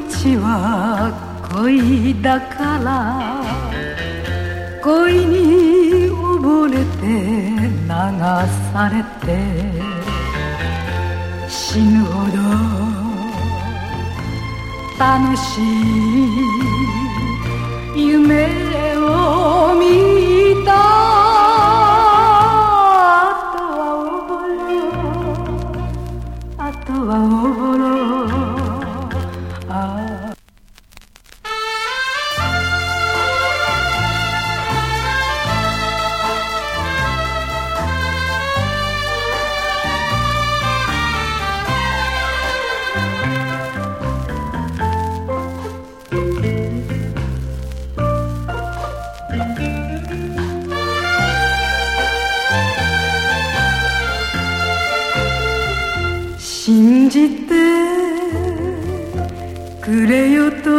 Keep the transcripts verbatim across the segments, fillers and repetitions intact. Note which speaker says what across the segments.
Speaker 1: は恋だから恋に溺れて流されて死ぬほど楽しい夢を見たあとはおぼろあとはおぼろああ信じてくれよと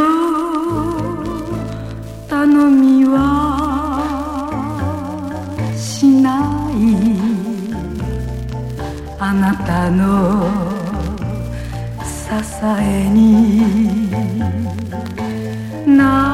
Speaker 1: 頼みはしないあなたの支えにな